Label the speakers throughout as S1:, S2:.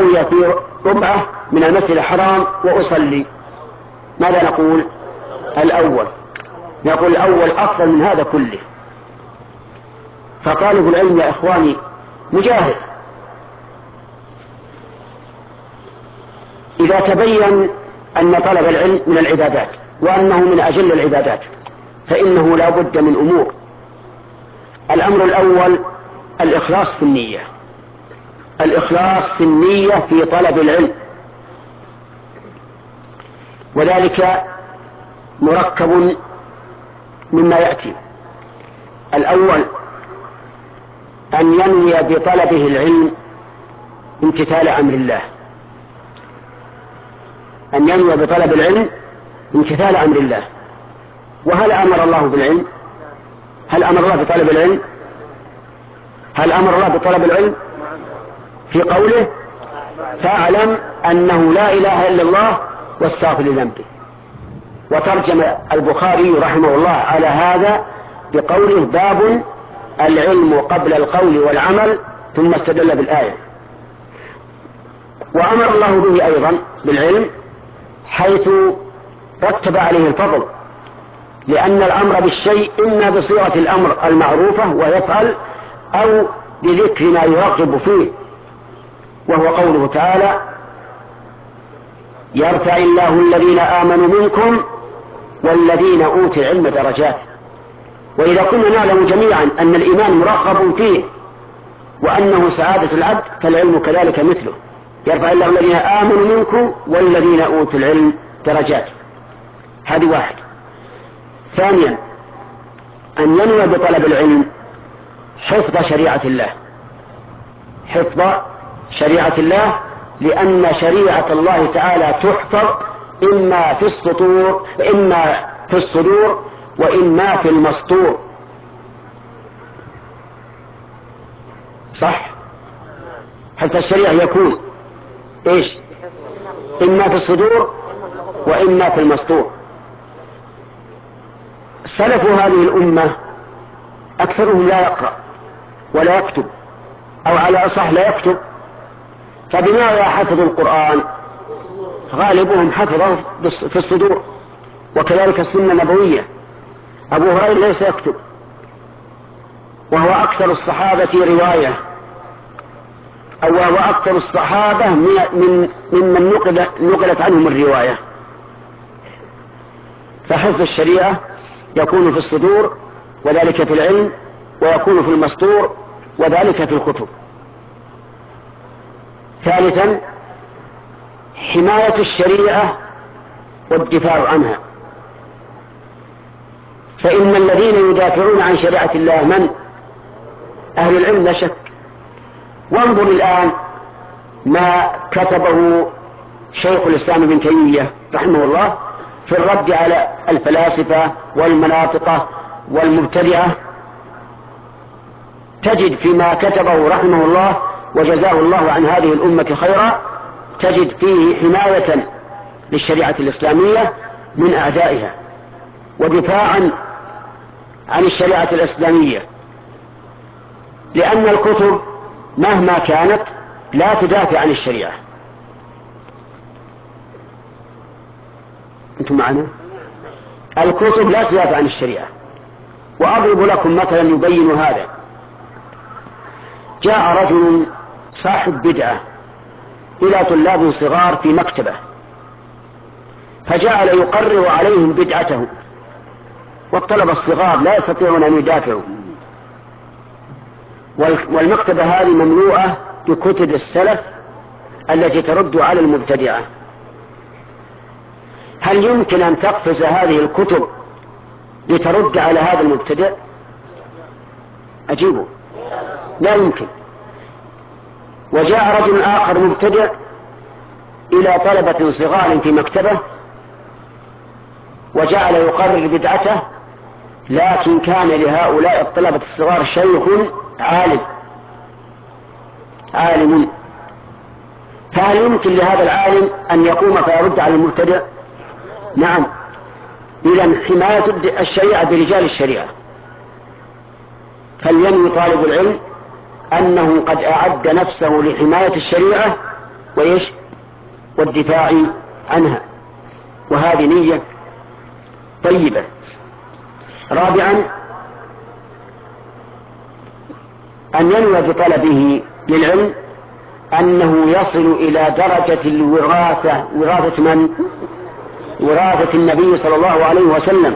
S1: أستوي في ربعة من المسجد الحرام وأصلي، ماذا نقول؟ الأول. نقول الأول أفضل من هذا كله. فطالب العلم يا إخواني مجاهد إذا تبين أن طلب العلم من العبادات وأنه من أجل العبادات فإنه لا بد من أمور. الأمر الأول الإخلاص في النية، الإخلاص في النية في طلب العلم، وذلك مركب مما يأتي. الأول أن ينوي بطلبه العلم امتثال أمر الله، أن ينوي بطلب العلم امتثال أمر الله. وهل أمر الله بالعلم؟ هل أمر الله بطلب العلم؟ هل أمر الله بطلب العلم؟ في قوله فاعلم أنه لا إله إلا الله واستغفر لذنبه. وترجم البخاري رحمه الله على هذا بقوله باب العلم قبل القول والعمل، ثم استدل بالآية. وأمر الله به أيضا بالعلم حيث رتب عليه الفضل، لأن الأمر بالشيء إما بصيغة الأمر المعروفة ويفعل أو بذكر ما يرغب فيه، وهو قوله تعالى يرفع الله الذين آمنوا منكم والذين أوتوا العلم درجات. وإذا كنا نعلم جميعا أن الإيمان مرغب فيه وأنه سعادة العبد فالعلم كذلك مثله، يرفع الله الذين آمنوا منكم والذين أوتوا العلم درجات. هذه واحد. ثانيا أن ينوي بطلب العلم حفظ شريعة الله، حفظ شريعة الله، لأن شريعة الله تعالى تحفظ إما في السطور إما في الصدور وإما في المسطور. صح؟ حتى الشريعة يكون إيش؟ إما في الصدور وإما في المسطور. سلف هذه الأمة أكثرهم لا يقرأ ولا يكتب، أو على أصح لا يكتب، فبماذا حفظوا القرآن؟ غالبهم حفظه في الصدور، وكذلك السنة النبوية. أبو هريرة ليس يكتب، وهو أكثر الصحابة رواية، أو وهو أكثر الصحابة ممن نقلت عنهم الرواية. فحفظ الشريعة يكون في الصدور وذلك في العلم، ويكون في المسطور وذلك في الكتب. ثالثا حماية الشريعة والدفاع عنها، فإن الذين يدافعون عن شريعة الله من؟ أهل العلم لا شك. وانظر الآن ما كتبه شيخ الإسلام ابن تيمية رحمه الله في الرد على الفلاسفة والمناطقة والمبتدعة. تجد فيما كتبه رحمه الله وجزاه الله عن هذه الأمة خيرا، تجد فيه حماية للشريعة الإسلامية من أعدائها، ودفاعا عن الشريعة الإسلامية، لأن الكتب مهما كانت لا تدافع عن الشريعة. أنتم معنا؟ الكتب لا تدافع عن الشريعة. وأضرب لكم مثلا يبين هذا. جاء رجل صاحب بدعة إلى طلاب صغار في مكتبة، فجعل يقرر عليهم بدعته، والطلبة الصغار لا يستطيعون أن يدافعوا، والمكتبة هذه مملوءة بكتب السلف التي ترد على المبتدعة. هل يمكن أن تقفز هذه الكتب لترد على هذا المبتدع؟ أجيبوا، لا يمكن. وجاء رجل آخر مبتدع إلى طلبة صغار في مكتبة وجعل يقرر بدعته، لكن كان لهؤلاء الطلبة الصغار شيخ عالم، فهل يمكن لهذا العالم أن يقوم فيرد على المبتدع؟ نعم. إذن حماية الشريعة برجال الشريعة. فلينوي طالب العلم أنه قد أعد نفسه لحماية الشريعة وإيش والدفاع عنها، وهذه نية طيبة. رابعا أن ينوي بطلبه للعلم أنه يصل إلى درجة الوراثة. وراثة من؟ وراثة النبي صلى الله عليه وسلم.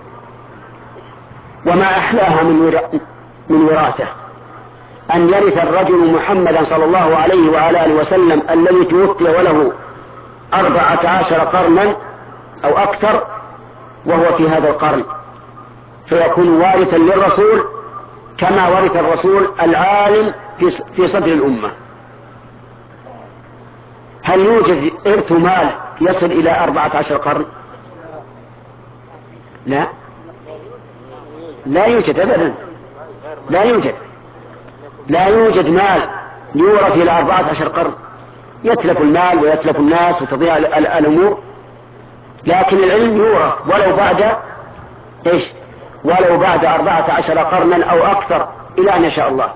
S1: وما أحلاها من وراثة أن يرث الرجل محمدا صلى الله عليه وعلى آله وسلم الذي توفي وله 14 قرنا أو أكثر وهو في هذا القرن، فيكون وارثا للرسول كما ورث الرسول العالم في صدر الأمة. هل يوجد إرث مال يصل إلى 14 قرن؟ لا يوجد أبدا. لا يوجد مال يورث إلى 14 قرن. يتلف المال ويتلف الناس وتضيع الأمور، لكن العلم يورث ولو بعد 14 قرنا أو أكثر إلى أن يشاء الله.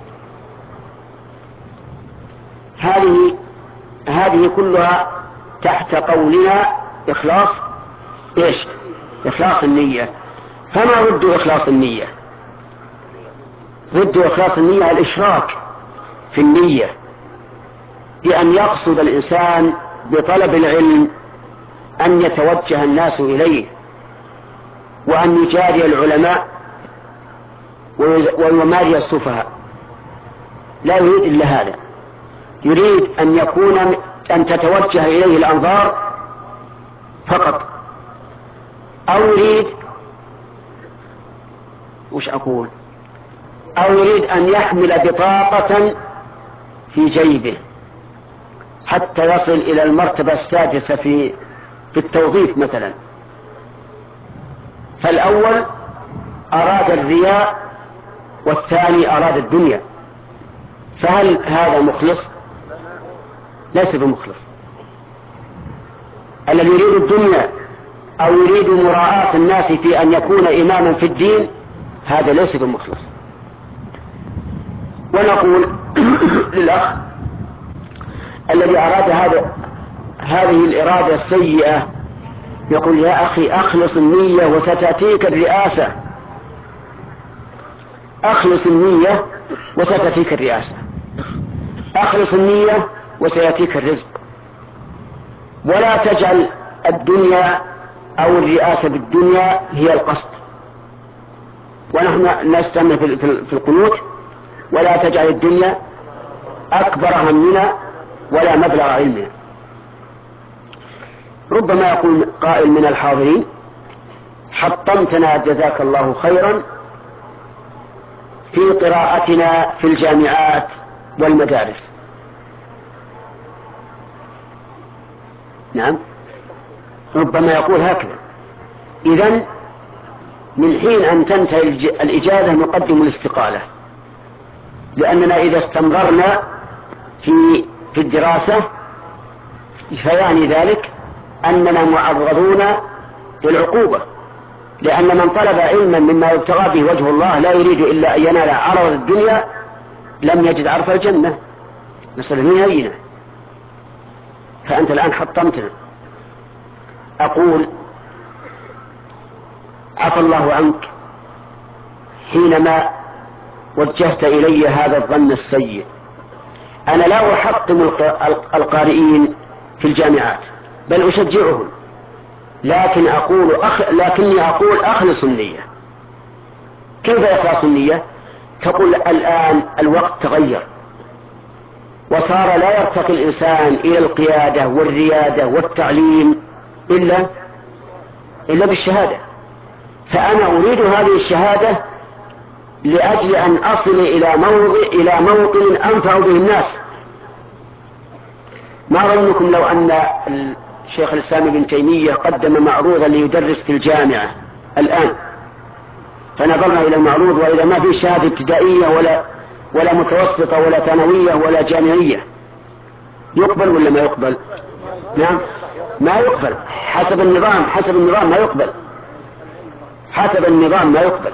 S1: هذه كلها تحت قولنا إخلاص النية. فما ضد إخلاص النية؟ ضد إخلاص النية الإشراك في النية، بأن يقصد الإنسان بطلب العلم أن يتوجه الناس إليه، وأن يجاري العلماء ويماري السفهاء. لا يريد إلا هذا، يريد أن تتوجه إليه الأنظار فقط، أو يريد أن يحمل بطاقة في جيبه حتى يصل إلى المرتبة السادسة في التوظيف مثلا. فالأول أراد الرياء والثاني أراد الدنيا، فهل هذا مخلص؟ ليس بمخلص. الذي يريد الدنيا أو يريد مراعاة الناس في أن يكون إماما في الدين هذا ليس بمخلص. ونقول للأخ الذي أراد هذه الإرادة السيئة، يقول يا أخي أخلص النية وستأتيك الرئاسة. أخلص النية وستأتيك الرئاسة، أخلص النية وسيأتيك الرزق. ولا تجعل الدنيا أو الرئاسة بالدنيا هي القصد. ونحن نستمع في القنوت: ولا تجعل الدنيا أكبر همنا ولا مبلغ علمنا. ربما يقول قائل من الحاضرين: حطمتنا جزاك الله خيرا في قراءتنا في الجامعات والمدارس. نعم، ربما يقول هكذا. إذن من حين أن تنتهي الإجازة نقدم الاستقالة، لأننا إذا استمررنا في الدراسة فيعني ذلك أننا معرضون للعقوبة، لأن من طلب علما مما يبتغى به وجه الله لا يريد إلا أن ينال عرض الدنيا لم يجد عرف الجنة. مسألة هينة. فأنت الآن حطمتنا. أقول عفى الله عنك حينما وجهت إلي هذا الظن السيء. أنا لا أحطم القارئين في الجامعات، بل أشجعهم، لكني أقول أخلص النية. كيف إخلاص النية؟ تقول الآن الوقت تغير، وصار لا يرتقي الإنسان إلى القيادة والريادة والتعليم إلا بالشهادة. فأنا أريد هذه الشهادة لأجل أن أصل إلى موطن أنفع به الناس. ما ظنكم لو أن الشيخ الإسلام ابن تيمية قدم معروضا ليدرس في الجامعة الآن، فنظرنا إلى المعروض وإذا ما في شهادة ابتدائية ولا متوسطة ولا ثانوية ولا جامعية، يقبل ولا ما يقبل؟ نعم، ما يقبل. حسب النظام ما يقبل. حسب النظام ما يقبل.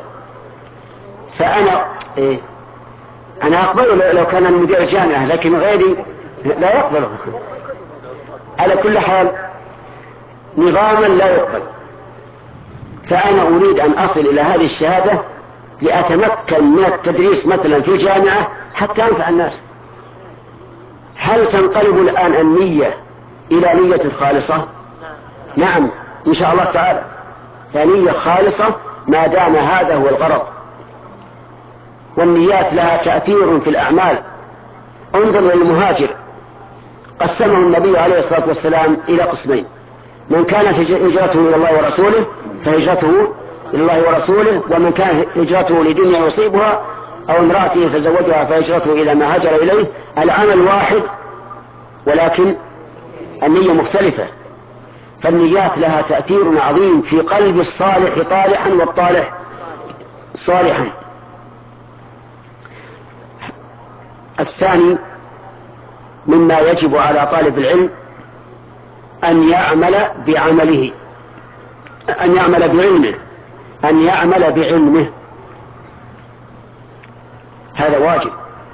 S1: فأنا أنا أقبل لو كان المدير الجامعة، لكن غيري لا يقبله. على كل حال نظاما لا يقبل. فأنا أريد أن أصل إلى هذه الشهادة لأتمكن من التدريس مثلا في الجامعة حتى أنفع الناس. هل تنقلب الآن النية إلى نية خالصة؟ نعم إن شاء الله تعالى، فنية خالصة ما دام هذا هو الغرض. والنيات لها تأثير في الأعمال. انظر للمهاجر، قسمه النبي عليه الصلاة والسلام إلى قسمين: من كانت هجرته إلى الله ورسوله فهجرته إلى الله ورسوله، ومن كان هجرته لدنيا يصيبها أو امرأة يتزوجها فهجرته إلى ما هاجر إليه. العمل واحد ولكن النية مختلفة. فالنيات لها تأثير عظيم في قلب الصالح طالحا والطالح صالحا. الثاني مما يجب على طالب العلم أن يعمل بعمله، أن يعمل بعلمه، أن يعمل بعلمه، هذا واجب.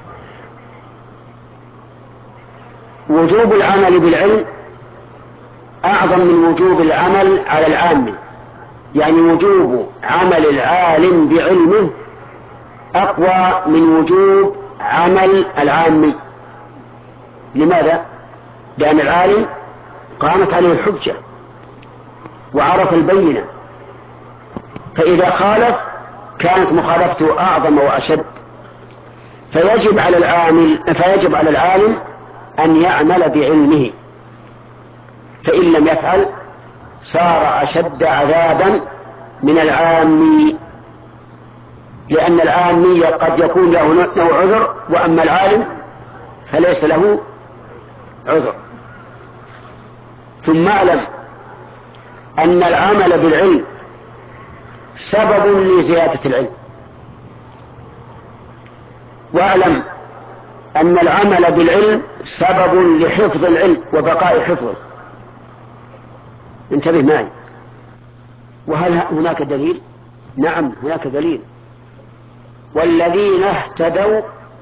S1: وجوب العمل بالعلم أعظم من وجوب العمل على العام. يعني وجوب عمل العالم بعلمه أقوى من وجوب عمل العامي. لماذا؟ لأن العالم قامت عليه الحجة وعرف البينة، فإذا خالف كانت مخالفته أعظم وأشد. فيجب على العالم أن يعمل بعلمه، فإن لم يفعل صار أشد عذابا من العامي، لأن العامي قد يكون له عذر، وأما العالم فليس له عذر. ثم اعلم أن العمل بالعلم سبب لزيادة العلم، واعلم أن العمل بالعلم سبب لحفظ العلم وبقاء حفظه. انتبه معي. وهل هناك دليل؟ نعم هناك دليل: والذين اهتدوا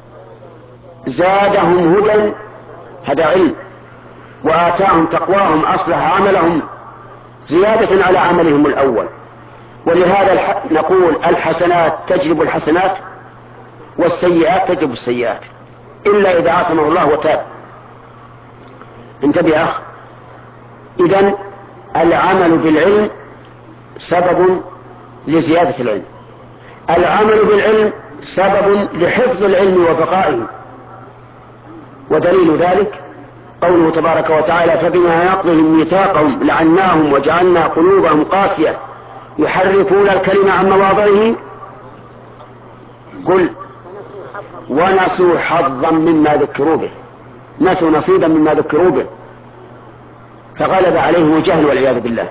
S1: زادهم هدى، هذا علم، وآتاهم تقواهم أصلح عملهم زيادة على عملهم الأول. ولهذا نقول الحسنات تجلب الحسنات والسيئات تجلب السيئات، إلا إذا عصمه الله وتاب. انتبه يا أخ. إذن العمل بالعلم سبب لزيادة العلم، العمل بالعلم سبب لحفظ العلم وبقائه. ودليل ذلك قوله تبارك وتعالى: فبما نقضهم ميثاقهم لعناهم وجعلنا قلوبهم قاسية يحرفون الكلمة عن مواضعه قل ونسوا حظا مما ذكروا به، نسوا نصيبا مما ذكروا به، فغلب عليهم الجهل والعياذ بالله.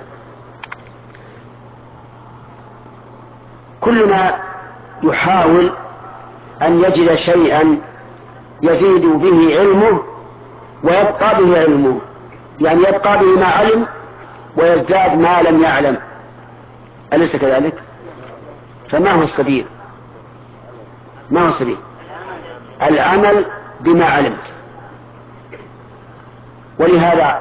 S1: كلنا يحاول أن يجد شيئا يزيد به علمه ويبقى به علمه، يعني يبقى به ما علم ويزداد ما لم يعلم، أليس كذلك؟ فما هو السبيل؟ ما هو السبيل؟ العمل بما علمت. ولهذا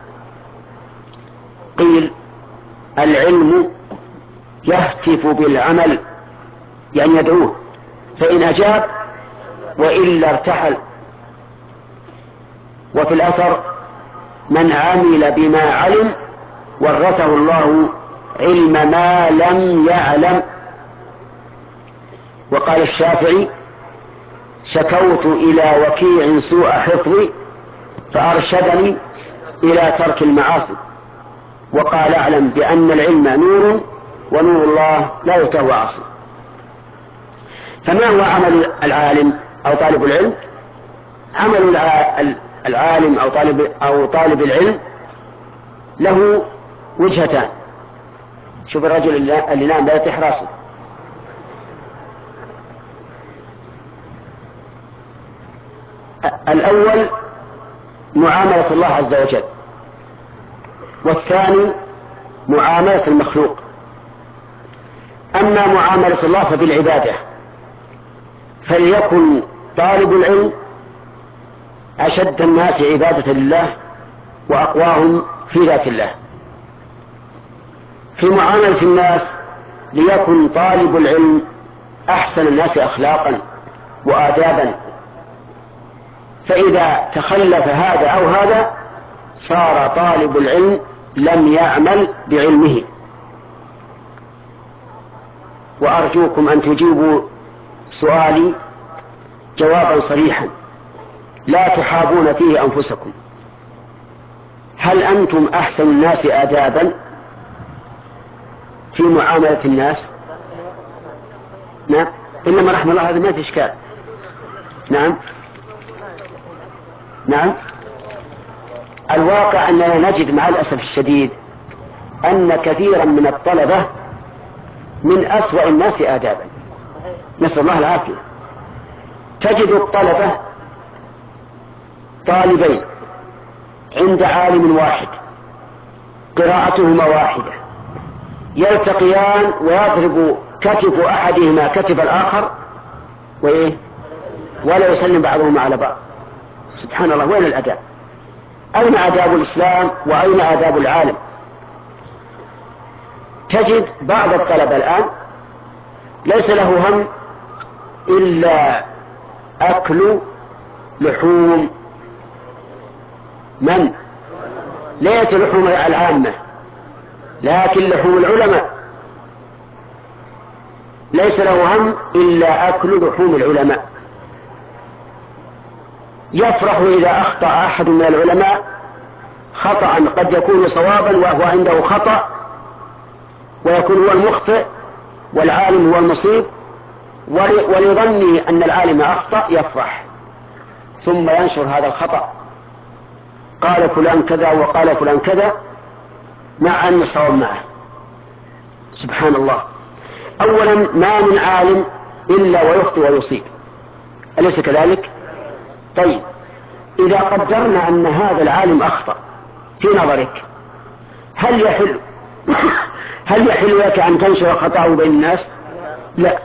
S1: قيل العلم يهتف بالعمل، يعني يدعوه، فإن أجاب وإلا ارتحل. وفي الأثر: من عمل بما علم ورثه الله علم ما لم يعلم. وقال الشافعي: شكوت إلى وكيع سوء حفظي فأرشدني إلى ترك المعاصي. وقال: اعلم بأن العلم نور ونور الله لا يتهوى عاصي. فما هو عمل العالم أو طالب العلم؟ عمل العالم أو طالب العلم له وجهتان. شوف الرجل اللي نام لا يتح راسه. الأول معاملة الله عز وجل، والثاني معاملة المخلوق. أما معاملة الله فبالعبادة، فليكن طالب العلم أشد الناس عبادة لله وأقواهم في ذات الله. في معاملة الناس ليكن طالب العلم أحسن الناس أخلاقا وآدابا، فإذا تخلف هذا أو هذا صار طالب العلم لم يعمل بعلمه. وأرجوكم أن تجيبوا سؤالي جوابا صريحا لا تحابون فيه أنفسكم: هل أنتم أحسن الناس آدابا في معاملة الناس؟ نعم، إنما رحمة الله هذا ما في إشكال. نعم نعم. الواقع أننا نجد مع الأسف الشديد أن كثيرا من الطلبة من أسوأ الناس آدابا، نسأل الله العافية. تجد الطلبة طالبين عند عالم واحد قراءتهما واحدة، يلتقيان ويضرب كتف أحدهما كتف الآخر ولا يسلم بعضهما على بعض. سبحان الله، وين الأداب؟ أين آداب الإسلام وأين آداب العالم؟ تجد بعض الطلبة الآن ليس له هم إلا أكل لحوم من؟ ليس لحوم العامة لكن لحوم العلماء. ليس له هم إلا أكل لحوم العلماء. يفرح إذا أخطأ أحد من العلماء خطأ قد يكون صوابا وهو عنده خطأ، ويكون هو المخطئ والعالم هو المصيب، ولظنه أن العالم أخطأ يفرح، ثم ينشر هذا الخطأ: قال فلان كذا وقال فلان كذا، مع أن الصواب معه. سبحان الله. أولا ما من عالم إلا ويخطئ ويصيب، أليس كذلك؟ طيب، إذا قدرنا أن هذا العالم أخطأ في نظرك، هل يحل لك أن تنشر خطأه بين الناس؟ لا.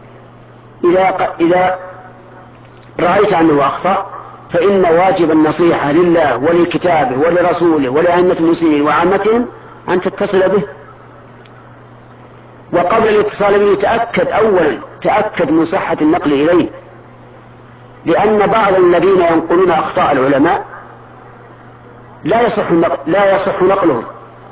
S1: إذا رأيت أنه أخطأ فإن واجب النصيحة لله ولكتابه ولرسوله ولأئمة المسلمين وعامتهم أن تتصل به. وقبل الاتصال به تأكد من صحة النقل إليه، لأن بعض الذين ينقلون أخطاء العلماء لا يصح نقلهم،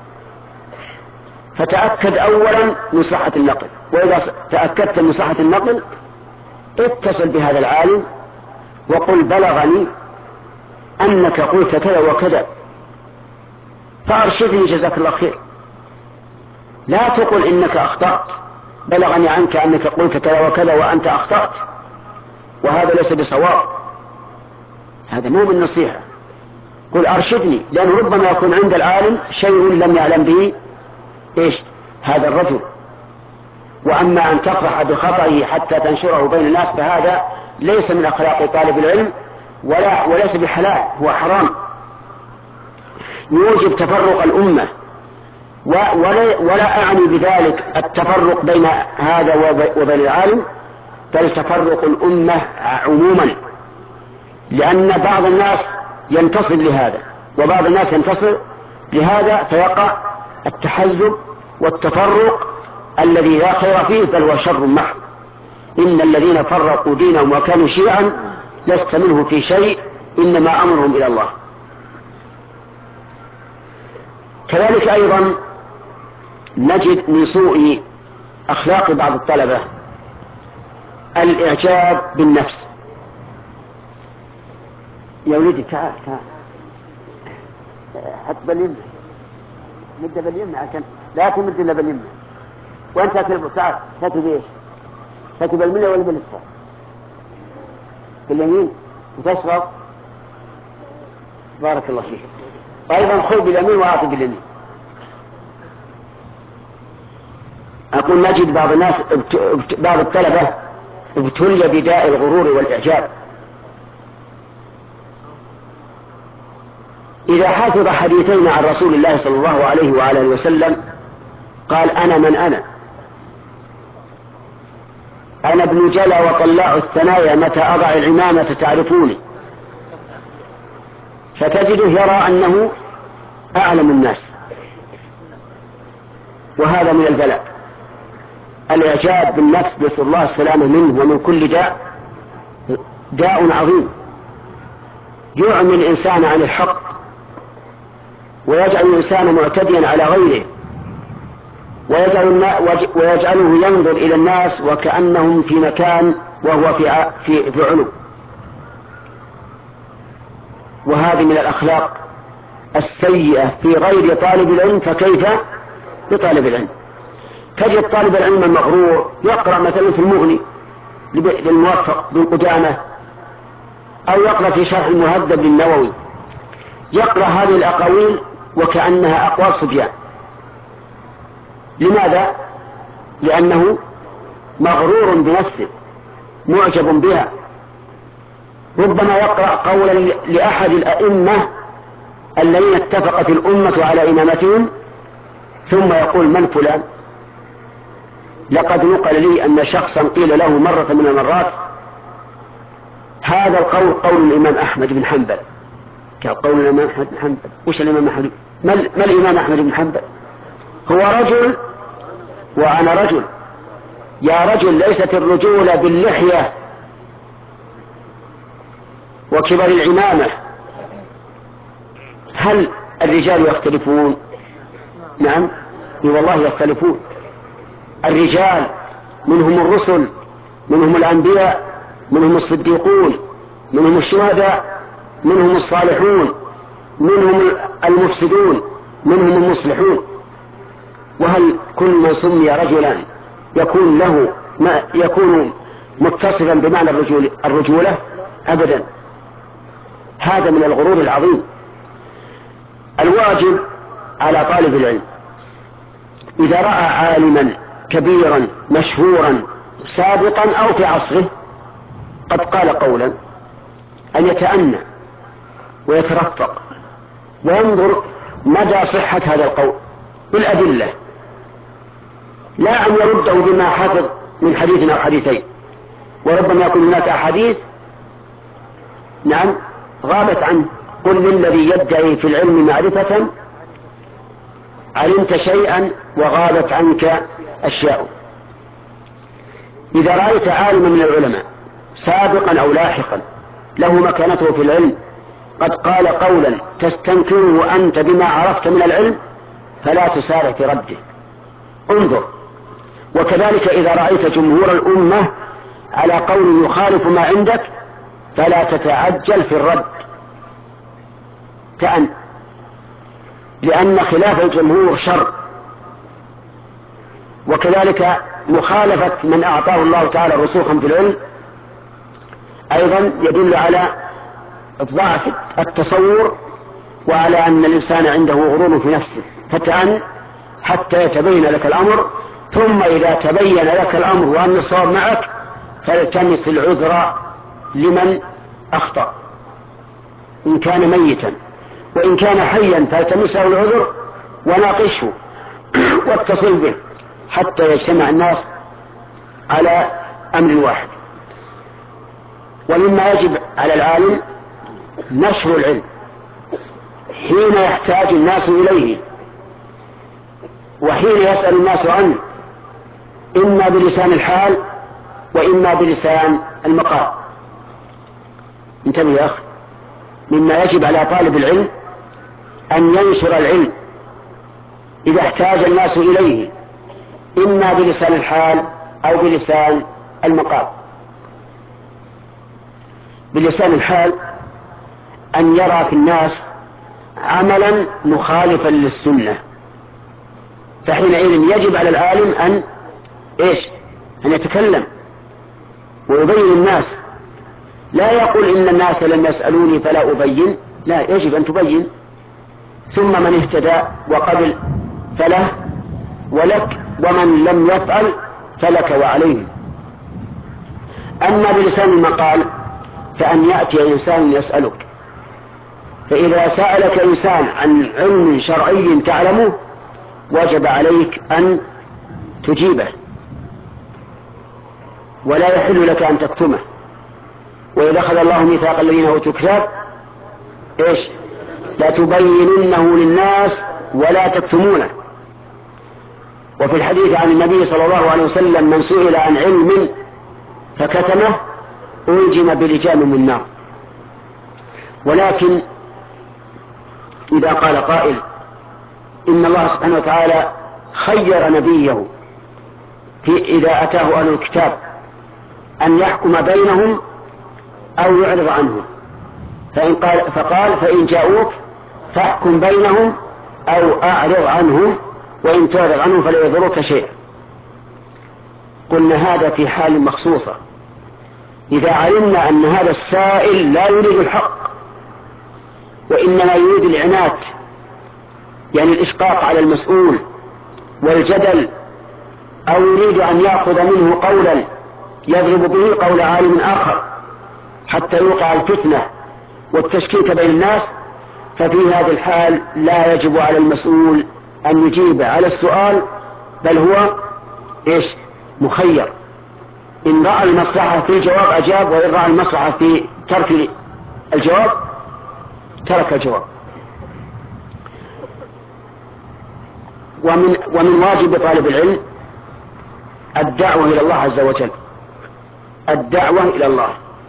S1: فتأكد أولا من صحة النقل. وإذا تأكدت من صحة النقل اتصل بهذا العالم وقل: بلغني أنك قلت كذا وكذا فأرشدني جزاك الله خير. لا تقل إنك أخطأت، بلغني عنك أنك قلت كذا وكذا وأنت أخطأت، وهذا ليس بصواب، هذا مو من نصيحة. قل أرشدني، لأنه ربما يكون عند العالم شيء لم يعلم به هذا الرجل. وأما أن تفرح بخطئه حتى تنشره بين الناس فهذا ليس من أخلاق طالب العلم وليس بحلال، هو حرام، يوجب تفرق الأمة. ولا أعني بذلك التفرق بين هذا وبين العالم، بل تفرق الأمة عموما، لأن بعض الناس ينتصر لهذا وبعض الناس ينتصر لهذا، فيقع التحزب والتفرق الذي لا خير فيه، بل هو شر محض. إن الذين فرقوا دينهم وكانوا شيعا لست منه في شيء، إنما أمرهم إلى الله. كذلك أيضا نجد من سوء أخلاق بعض الطلبة الإعجاب بالنفس. يا ولدي تعال حط باليمة، مد باليمة عشان لا تمد إلا باليمة. وأنت تاكل، تعال تاكل بإيش؟ تاكل بالمنة ولا باليسار؟ باليمين وتشرب. بارك الله فيك. أيضا خذ باليمين وأعطي باليمين. أقول نجد بعض الطلبة ابتلي بداء الغرور والإعجاب. إذا حافظ حديثين عن رسول الله صلى الله عليه وآله وسلم قال: أنا من أنا ابن جلا وطلاع الثنايا، متى أضع العمامة تعرفوني. فتجده يرى أنه أعلم الناس، وهذا من البلاء. الإعجاب بالنفس نسأل الله السلامة منه ومن كل داء عظيم يعمي الإنسان عن الحق ويجعل الإنسان معتديا على غيره ويجعله ينظر إلى الناس وكأنهم في مكان وهو في علو. وهذه من الأخلاق السيئة في غير طالب العلم، فكيف بطالب العلم؟ تجد طالب العلم المغرور يقرأ مثلا في المغني للموفق بن قدامة أو يقرأ في شرح المهذب للنووي، يقرأ هذه الأقاويل وكأنها أقوال الصبيان. لماذا؟ لأنه مغرور بنفسه معجب بها. ربما يقرأ قولا لأحد الأئمة الذين اتفقت الأمة على إمامتهم ثم يقول: من فلان؟ لقد نقل لي أن شخصا قيل له مرة من المرات هذا القول قول الإمام أحمد بن حنبل. قول الإمام أحمد بن حنبل؟ وش الإمام أحمد؟ ما الإمام أحمد بن حنبل؟ هو رجل وأنا رجل. يا رجل، ليست الرجولة باللحية وكبر العمامة. هل الرجال يختلفون؟ نعم والله يختلفون. الرجال منهم الرسل، منهم الأنبياء، منهم الصديقون، منهم الشهداء، منهم الصالحون، منهم المفسدون، منهم المصلحون. وهل كل من سمي رجلا يكون متصفا بمعنى الرجولة؟ أبدا. هذا من الغرور العظيم. الواجب على طالب العلم إذا رأى عالما كبيرا مشهورا سابقا أو في عصره قد قال قولا أن يتأنى ويترفق وينظر مدى صحة هذا القول بالأدلة، لا أن يرده بما حفظ من حديث أو حديثين. وربما يكون هناك أحاديث نعم غابت عنه. قل للذي يدعي في العلم معرفة علمت شيئا وغابت عنك أشياء. إذا رأيت عالما من العلماء سابقا أو لاحقا له مكانته في العلم قد قال قولا تستنكره أنت بما عرفت من العلم فلا تسارع في رده، انظر. وكذلك إذا رأيت جمهور الأمة على قول يخالف ما عندك فلا تتعجل في الرد، تأن، لأن خلاف الجمهور شر. وكذلك مخالفة من أعطاه الله تعالى رسوخا في العلم أيضا يدل على ضعف التصور وعلى أن الإنسان عنده غرور في نفسه. فتأن حتى يتبين لك الأمر، ثم إذا تبين لك الأمر وأن الصواب معك فالتمس العذر لمن أخطأ إن كان ميتا، وإن كان حيا فالتمسه العذر وناقشه واتصل به حتى يجتمع الناس على أمر واحد. ومما يجب على العالم نشر العلم حين يحتاج الناس إليه وحين يسأل الناس عنه، إما بلسان الحال وإما بلسان المقال. انتبه يا أخي، مما يجب على طالب العلم أن ينشر العلم إذا احتاج الناس إليه، إما بلسان الحال أو بلسان المقال. بلسان الحال أن يرى في الناس عملا مخالفا للسنة، فحينئذ يجب على العالم أن يتكلم ويبين الناس. لا يقول إن الناس لم يسألوني فلا أبين، لا، يجب أن تبين. ثم من اهتدى وقبل فله ولك، ومن لم يفعل فلك وعليه. أما بلسان المقال فأن يأتي إنسان يسألك، فإذا سألك إنسان عن علم شرعي تعلمه وجب عليك أن تجيبه، ولا يحل لك أن تكتمه. وإذا أخذ الله ميثاق الذين أوتوا الكتاب لتبيننه للناس ولا تكتمونه. وفي الحديث عن النبي صلى الله عليه وسلم: من سئل عن علم فكتمه ألجم بلجام من نار. ولكن إذا قال قائل إن الله سبحانه وتعالى خير نبيه إذا أتاه أهل الكتاب أن يحكم بينهم أو يعرض عنهم، فقال: فإن جاءوك فاحكم بينهم أو أعرض عنهم، وإن تعرض عنهم فلا يضرك شيئا. قلنا هذا في حال مخصوصة، إذا علمنا أن هذا السائل لا يريد الحق وإنما يريد العناد، يعني الإشقاق على المسؤول والجدل، أو يريد أن يأخذ منه قولا يضرب به قول عالم آخر حتى يوقع الفتنة والتشكيك بين الناس، ففي هذا الحال لا يجب على المسؤول أن يجيب على السؤال، بل هو مخير. إن رأى المصلحة في الجواب أجاب، وإن رأى المصلحة في ترك الجواب ترك الجواب. ومن واجب طالب العلم الدعوة إلى الله عز وجل، الدعوة إلى الله.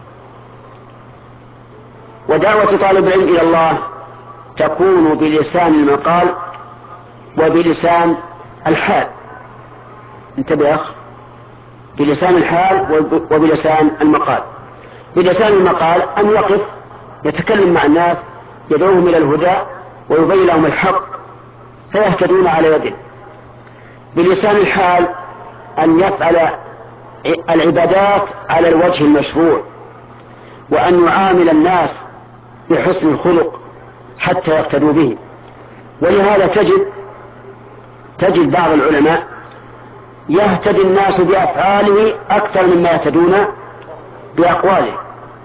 S1: ودعوة طالب العلم إلى الله تكون بلسان المقال وبلسان الحال. انتبه يا أخ، بلسان الحال وبلسان المقال. بلسان المقال أن يقف يتكلم مع الناس، يدعوهم إلى الهدى ويبين لهم الحق فيهتدون على يده. بلسان الحال أن يفعل العبادات على الوجه المشروع، وأن يعامل الناس بحسن الخلق حتى يقتدوا به. ولهذا تجد بعض العلماء يهتدي الناس بأفعاله أكثر مما يهتدون بأقواله.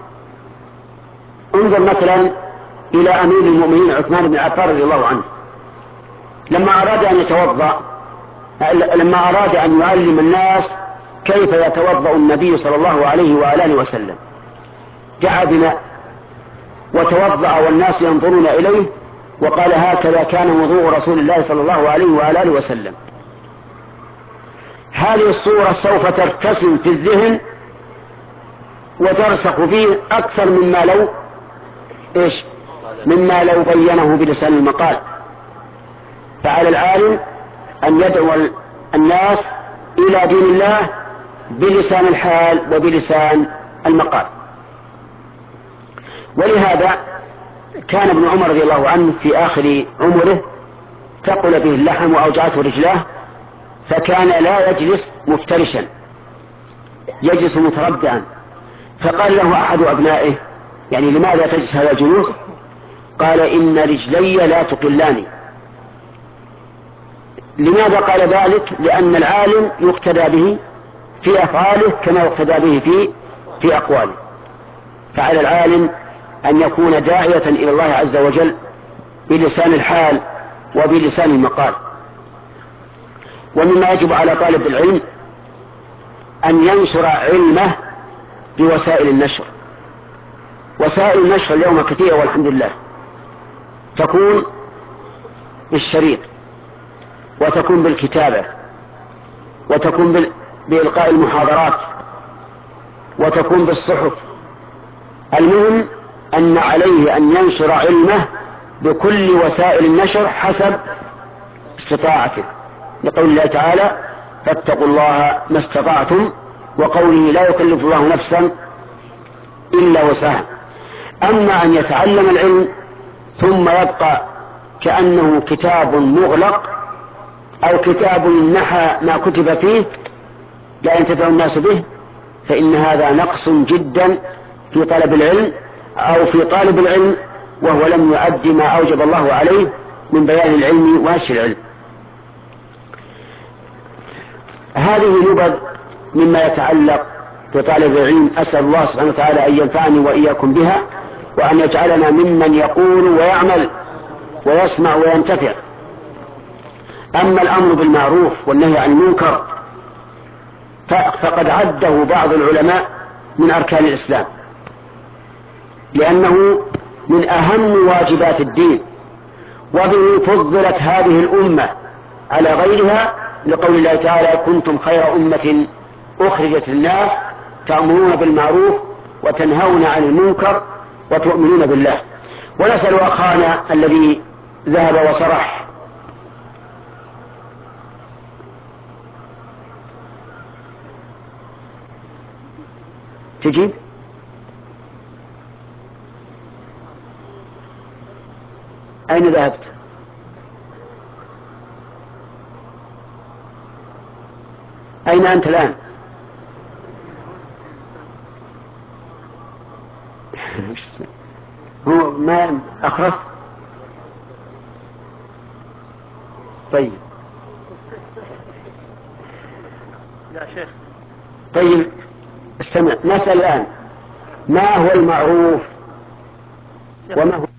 S1: انظر مثلا إلى أمير المؤمنين عثمان بن عفان رضي الله عنه، لما أراد أن يتوضأ، لما أراد أن يعلم الناس كيف يتوضأ النبي صلى الله عليه وآله وسلم، دعا بماء وتوضأ والناس ينظرون إليه، وقال: هكذا كان وضوء رسول الله صلى الله عليه وآله وسلم. هذه الصورة سوف ترتسم في الذهن وترسخ فيه أكثر مما لو بينه بلسان المقال. فعلى العالم أن يدعو الناس إلى دين الله بلسان الحال وبلسان المقال. ولهذا كان ابن عمر رضي الله عنه في آخر عمره ثقل به اللحم وأوجعته رجلاه، فكان لا يجلس مفترشا، يجلس متربعا. فقال له أحد أبنائه: يعني لماذا تجلس هذا الجلوس؟ قال: إن رجلي لا تقلاني. لماذا قال ذلك؟ لأن العالم يقتدى به في أفعاله كما يقتدى به في أقواله. فعلى العالم أن يكون داعية إلى الله عز وجل بلسان الحال وبلسان المقال. ومما يجب على طالب العلم أن ينشر علمه بوسائل النشر. وسائل النشر اليوم كثيرة والحمد لله، تكون بالشريط، وتكون بالكتابة، وتكون بإلقاء المحاضرات، وتكون بالصحف. المهم أن عليه أن ينشر علمه بكل وسائل النشر حسب استطاعته، لقول الله تعالى: فاتقوا الله ما استطعتم، وقوله: لا يكلف الله نفسا إلا وسعها. أما أن يتعلم العلم ثم يبقى كأنه كتاب مغلق أو كتاب نحى ما كتب فيه لا ينتفع الناس به، فإن هذا نقص جدا في طلب العلم أو في طالب العلم، وهو لم يؤدي ما أوجب الله عليه من بيان العلم ونشر العلم. هذه نبذ مما يتعلق بطالب العلم. أسأل الله سبحانه وتعالى أن ينفعني وإياكم بها، وأن يجعلنا ممن يقول ويعمل ويسمع وينتفع. أما الأمر بالمعروف والنهي عن المنكر فقد عده بعض العلماء من أركان الإسلام، لأنه من أهم واجبات الدين، وبه فضلت هذه الأمة على غيرها، لقول الله تعالى: كنتم خير أمة أخرجت للناس تأمرون بالمعروف وتنهون عن المنكر وتؤمنون بالله. ونسأل أخانا الذي ذهب وسرح. تجيب؟ أين ذهبت؟ أين أنت الآن؟ هو ما أخرست؟ طيب
S2: يا شيخ.
S1: طيب استمع، نسأل الآن: ما هو المعروف وما هو